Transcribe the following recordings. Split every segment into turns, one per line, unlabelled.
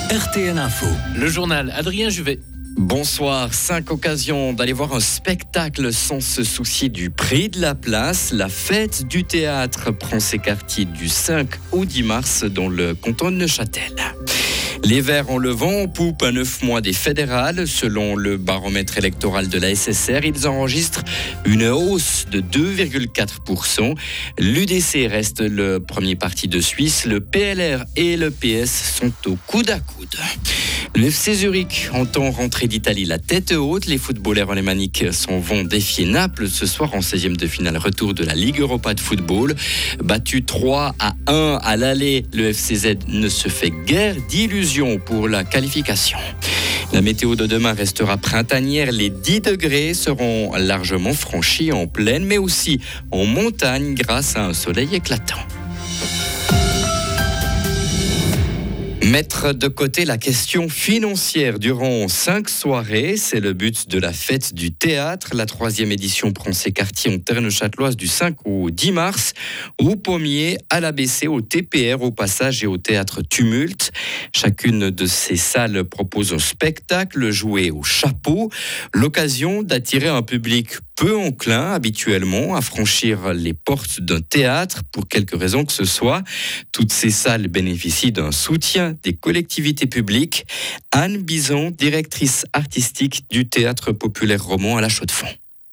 RTL Info.
Le journal Adrien Juvet.
Bonsoir, 5 occasions d'aller voir un spectacle sans se soucier du prix de la place. La fête du théâtre prend ses quartiers du 5 au 10 mars dans le canton de Neuchâtel. Les Verts ont le vent en poupe à 9 mois des fédérales. Selon le baromètre électoral de la SSR, ils enregistrent une hausse de 2,4%. L'UDC reste le premier parti de Suisse. Le PLR et le PS sont au coude à coude. Le FC Zurich entend rentrer d'Italie la tête haute. Les footballeurs alémaniques vont défier Naples ce soir en 16e de finale retour de la Ligue Europa de football. Battu 3-1 à l'aller, le FCZ ne se fait guère d'illusions pour la qualification. La météo de demain restera printanière. Les 10 degrés seront largement franchis en plaine, mais aussi en montagne grâce à un soleil éclatant. Mettre de côté la question financière durant 5 soirées, c'est le but de la fête du théâtre. La 3e édition prend ses quartiers en terre neuchâteloise du 5 au 10 mars, au Pommier, à l'ABC, au TPR, au Passage et au Théâtre Tumulte. Chacune de ces salles propose un spectacle joué au chapeau, l'occasion d'attirer un public peu enclin habituellement à franchir les portes d'un théâtre pour quelque raison que ce soit. Toutes ces salles bénéficient d'un soutien des collectivités publiques. Anne Bison, directrice artistique du Théâtre populaire roman à la Chaux-de-Fonds.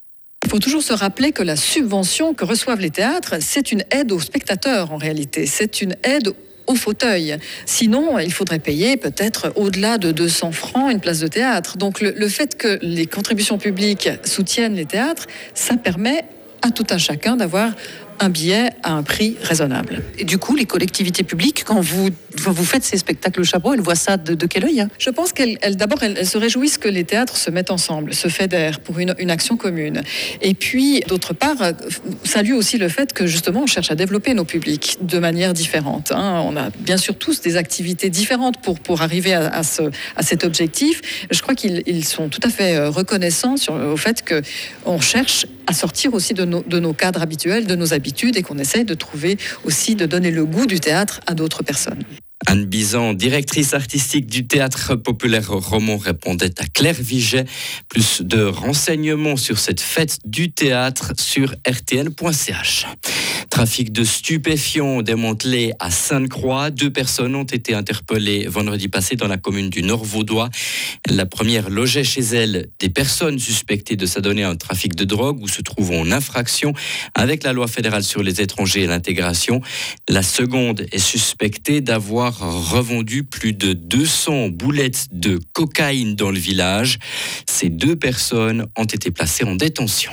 Il faut toujours se rappeler que la subvention que reçoivent les théâtres, c'est une aide aux spectateurs en réalité. C'est une aide au fauteuil. Sinon, il faudrait payer peut-être au-delà de 200 francs une place de théâtre. Donc le fait que les contributions publiques soutiennent les théâtres, ça permet à tout un chacun d'avoir un billet à un prix raisonnable.
Et du coup, les collectivités publiques, quand vous faites ces spectacles au chapeau, elles voient ça de quel œil, hein ?
Je pense qu'elles se réjouissent que les théâtres se mettent ensemble, se fédèrent pour une action commune. Et puis, d'autre part, saluent aussi le fait que justement, on cherche à développer nos publics de manière différente. On a bien sûr tous des activités différentes pour arriver à cet objectif. Je crois qu'ils sont tout à fait reconnaissants au fait qu'on cherche à sortir aussi de nos cadres habituels, de nos habitudes, et qu'on essaye de trouver aussi, de donner le goût du théâtre à d'autres personnes.
Anne Bison, directrice artistique du Théâtre populaire roman, répondait à Claire Viget. Plus de renseignements sur cette fête du théâtre sur rtl.ch. Trafic de stupéfiants démantelé à Sainte-Croix. 2 personnes ont été interpellées vendredi passé dans la commune du Nord-Vaudois. La première logeait chez elle des personnes suspectées de s'adonner à un trafic de drogue ou se trouvant en infraction avec la loi fédérale sur les étrangers et l'intégration. La seconde est suspectée d'avoir revendu plus de 200 boulettes de cocaïne dans le village. Ces 2 personnes ont été placées en détention.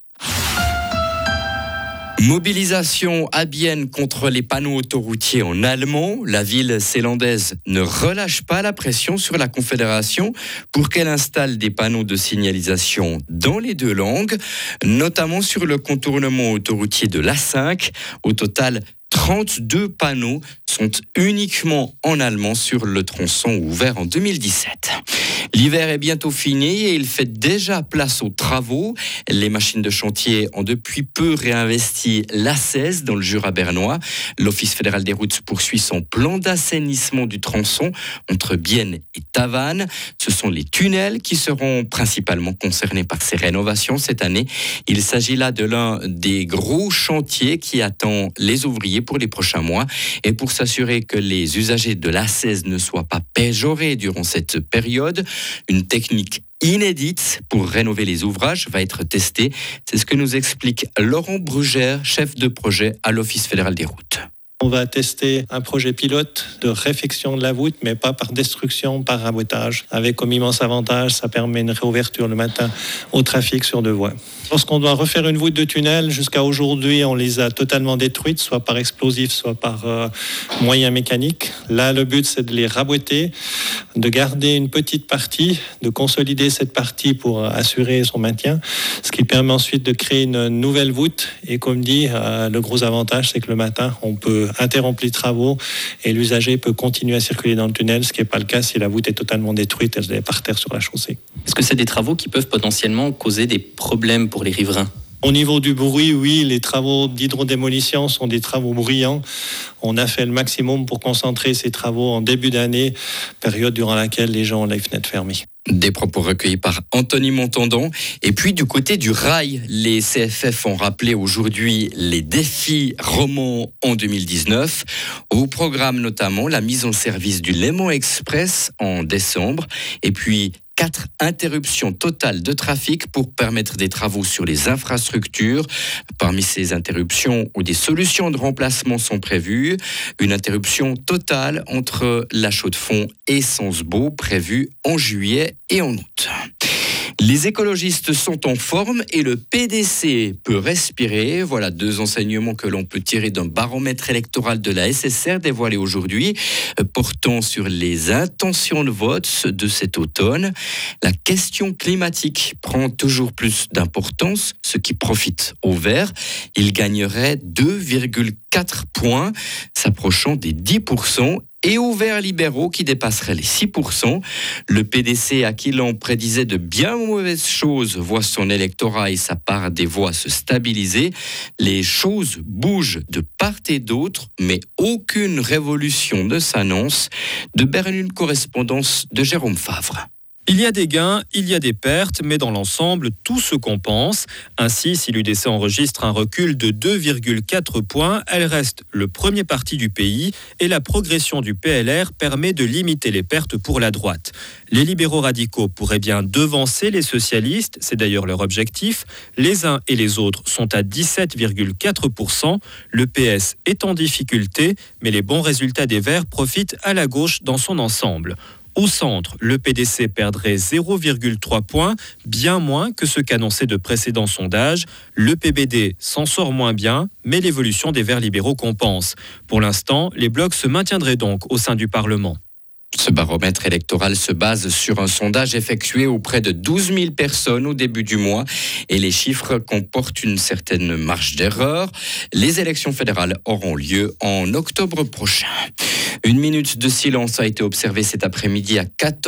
Mobilisation à Bienne contre les panneaux autoroutiers en allemand. La ville zélandaise ne relâche pas la pression sur la Confédération pour qu'elle installe des panneaux de signalisation dans les 2 langues, notamment sur le contournement autoroutier de l'A5. Au total, 32 panneaux sont uniquement en allemand sur le tronçon ouvert en 2017. L'hiver est bientôt fini et il fait déjà place aux travaux. Les machines de chantier ont depuis peu réinvesti l'A16 dans le Jura bernois. L'Office fédéral des routes poursuit son plan d'assainissement du tronçon entre Bienne et Tavannes. Ce sont les tunnels qui seront principalement concernés par ces rénovations cette année. Il s'agit là de l'un des gros chantiers qui attend les ouvriers pour les prochains mois. Et pour s'assurer que les usagers de l'A16 ne soient pas péjorés durant cette période, une technique inédite pour rénover les ouvrages va être testée. C'est ce que nous explique Laurent Brugère, chef de projet à l'Office fédéral des routes.
On va tester un projet pilote de réfection de la voûte, mais pas par destruction, par rabotage. Avec comme immense avantage, ça permet une réouverture le matin au trafic sur 2 voies. Lorsqu'on doit refaire une voûte de tunnel, jusqu'à aujourd'hui, on les a totalement détruites, soit par explosif, soit par moyens mécaniques. Là, le but, c'est de les raboter, de garder une petite partie, de consolider cette partie pour assurer son maintien, ce qui permet ensuite de créer une nouvelle voûte. Et comme dit, le gros avantage, c'est que le matin, on peut interrompre les travaux et l'usager peut continuer à circuler dans le tunnel, ce qui n'est pas le cas si la voûte est totalement détruite, elle est par terre sur la chaussée.
Est-ce que c'est des travaux qui peuvent potentiellement causer des problèmes pour les riverains ?
Au niveau du bruit, oui, les travaux d'hydrodémolition sont des travaux bruyants. On a fait le maximum pour concentrer ces travaux en début d'année, période durant laquelle les gens ont les fenêtres fermées.
Des propos recueillis par Anthony Montandon. Et puis du côté du rail, les CFF ont rappelé aujourd'hui les défis romans en 2019. Au programme notamment la mise en service du Léman Express en décembre. Et puis 4 interruptions totales de trafic pour permettre des travaux sur les infrastructures. Parmi ces interruptions, où des solutions de remplacement sont prévues, une interruption totale entre la Chaux-de-Fonds et Sensebo prévue en juillet et en août. Les écologistes sont en forme et le PDC peut respirer. Voilà 2 enseignements que l'on peut tirer d'un baromètre électoral de la SSR dévoilé aujourd'hui, portant sur les intentions de vote de cet automne. La question climatique prend toujours plus d'importance, ce qui profite aux Verts. Il gagnerait 2,4 points, s'approchant des 10%. Et aux Verts libéraux qui dépasseraient les 6%. Le PDC, à qui l'on prédisait de bien mauvaises choses, voit son électorat et sa part des voix se stabiliser. Les choses bougent de part et d'autre, mais aucune révolution ne s'annonce. De Berne, une correspondance de Jérôme Favre.
Il y a des gains, il y a des pertes, mais dans l'ensemble, tout se compense. Ainsi, si l'UDC enregistre un recul de 2,4 points, elle reste le premier parti du pays et la progression du PLR permet de limiter les pertes pour la droite. Les libéraux radicaux pourraient bien devancer les socialistes, c'est d'ailleurs leur objectif. Les uns et les autres sont à 17,4%. Le PS est en difficulté, mais les bons résultats des Verts profitent à la gauche dans son ensemble. Au centre, le PDC perdrait 0,3 points, bien moins que ce qu'annonçaient de précédents sondages. Le PBD s'en sort moins bien, mais l'évolution des Verts libéraux compense. Pour l'instant, les blocs se maintiendraient donc au sein du Parlement.
Ce baromètre électoral se base sur un sondage effectué auprès de 12 000 personnes au début du mois et les chiffres comportent une certaine marge d'erreur. Les élections fédérales auront lieu en octobre prochain. Une minute de silence a été observée cet après-midi à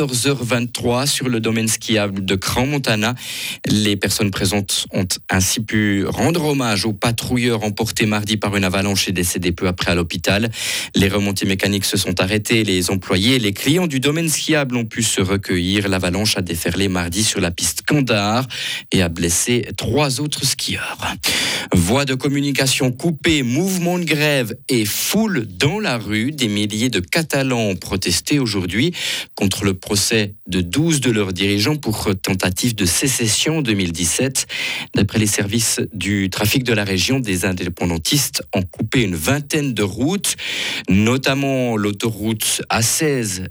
14h23 sur le domaine skiable de Crans-Montana. Les personnes présentes ont ainsi pu rendre hommage aux patrouilleurs emportés mardi par une avalanche et décédés peu après à l'hôpital. Les remontées mécaniques se sont arrêtées, les employés et les clients du domaine skiable ont pu se recueillir. L'avalanche a déferlé mardi sur la piste Kandahar et a blessé 3 autres skieurs. Voies de communication coupées, mouvements de grève et foule dans la rue. Des milliers de Catalans ont protesté aujourd'hui contre le procès de 12 de leurs dirigeants pour tentative de sécession en 2017. D'après les services du trafic de la région, des indépendantistes ont coupé une vingtaine de routes, notamment l'autoroute A7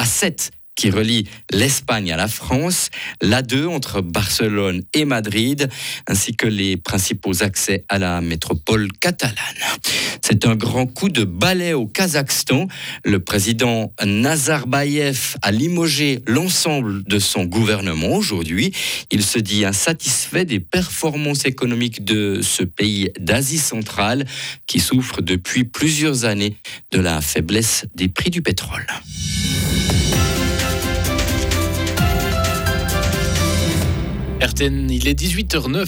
qui relie l'Espagne à la France, l'A2 entre Barcelone et Madrid, ainsi que les principaux accès à la métropole catalane. C'est un grand coup de balai au Kazakhstan. Le président Nazarbayev a limogé l'ensemble de son gouvernement aujourd'hui. Il se dit insatisfait des performances économiques de ce pays d'Asie centrale qui souffre depuis plusieurs années de la faiblesse des prix du pétrole.
RTN, il est 18h09.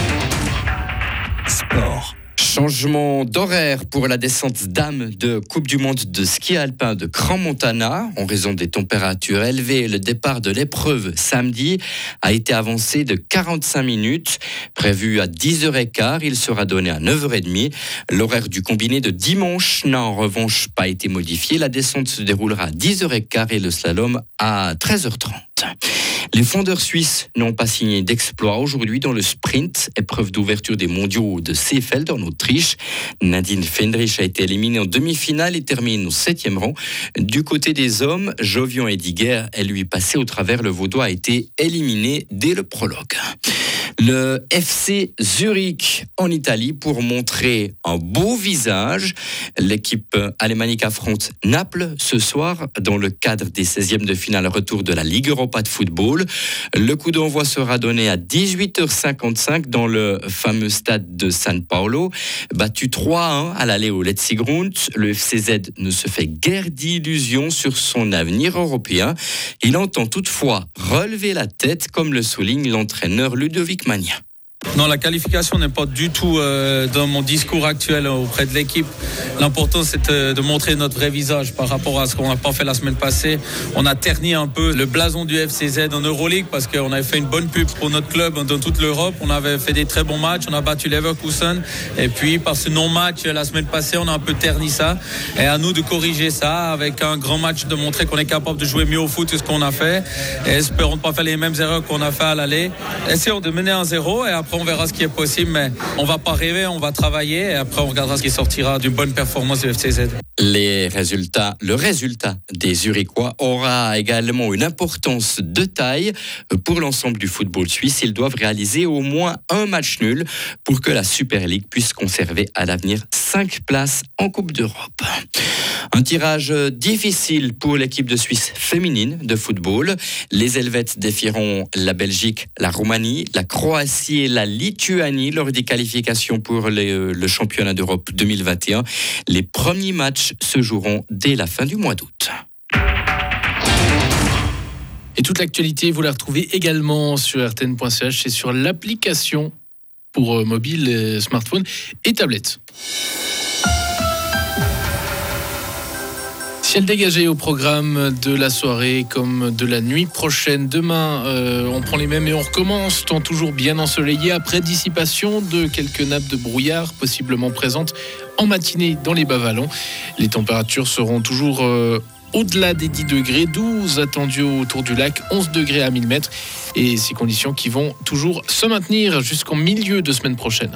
Sport. Changement d'horaire pour la descente dames de Coupe du Monde de ski alpin de Crans-Montana. En raison des températures élevées, le départ de l'épreuve samedi a été avancé de 45 minutes. Prévu à 10h15, il sera donné à 9h30. L'horaire du combiné de dimanche n'a en revanche pas été modifié. La descente se déroulera à 10h15 et le slalom à 13h30. Les fondeurs suisses n'ont pas signé d'exploit aujourd'hui dans le sprint, épreuve d'ouverture des mondiaux de Seefeld en Autriche. Nadine Fendrich a été éliminée en demi-finale et termine au 7e rang. Du côté des hommes, Jovian Ediger est lui passé au travers. Le Vaudois a été éliminé dès le prologue. Le FC Zurich en Italie pour montrer un beau visage. L'équipe alémanique affronte Naples ce soir dans le cadre des 16e de finale retour de la Ligue Europa de football. Le coup d'envoi sera donné à 18h55 dans le fameux stade de San Paolo. Battu 3-1 à l'aller au Letzigrund, le FCZ ne se fait guère d'illusions sur son avenir européen. Il entend toutefois relever la tête, comme le souligne l'entraîneur Ludovic Magnin.
Non, la qualification n'est pas du tout dans mon discours actuel auprès de l'équipe. L'important, c'est de montrer notre vrai visage par rapport à ce qu'on n'a pas fait la semaine passée. On a terni un peu le blason du FCZ en Euroleague parce qu'on avait fait une bonne pub pour notre club dans toute l'Europe. On avait fait des très bons matchs. On a battu Leverkusen. Et puis, par ce non-match la semaine passée, on a un peu terni ça. Et à nous de corriger ça avec un grand match, de montrer qu'on est capable de jouer mieux au foot que ce qu'on a fait. Et espérons ne pas faire les mêmes erreurs qu'on a fait à l'aller. Essayons de mener 1-0 et après on verra ce qui est possible, mais on va pas rêver, on va travailler et après on regardera ce qui sortira d'une bonne performance du FCZ.
Le résultat des Zurichois aura également une importance de taille pour l'ensemble du football suisse. Ils doivent réaliser au moins un match nul pour que la Super League puisse conserver à l'avenir 5 places en Coupe d'Europe. Un tirage difficile pour l'équipe de Suisse féminine de football. Les Helvètes défieront la Belgique, la Roumanie, la Croatie et la Lituanie lors des qualifications pour le championnat d'Europe 2021. Les premiers matchs se joueront dès la fin du mois d'août.
Et toute l'actualité, vous la retrouvez également sur rtn.ch et sur l'application pour mobile, smartphone et tablette. Ciel dégagé au programme de la soirée comme de la nuit prochaine. Demain, on prend les mêmes et on recommence, temps toujours bien ensoleillé après dissipation de quelques nappes de brouillard possiblement présentes en matinée dans les bas vallons. Les températures seront toujours au-delà des 10 degrés, 12 attendus autour du lac, 11 degrés à 1000 mètres et ces conditions qui vont toujours se maintenir jusqu'en milieu de semaine prochaine.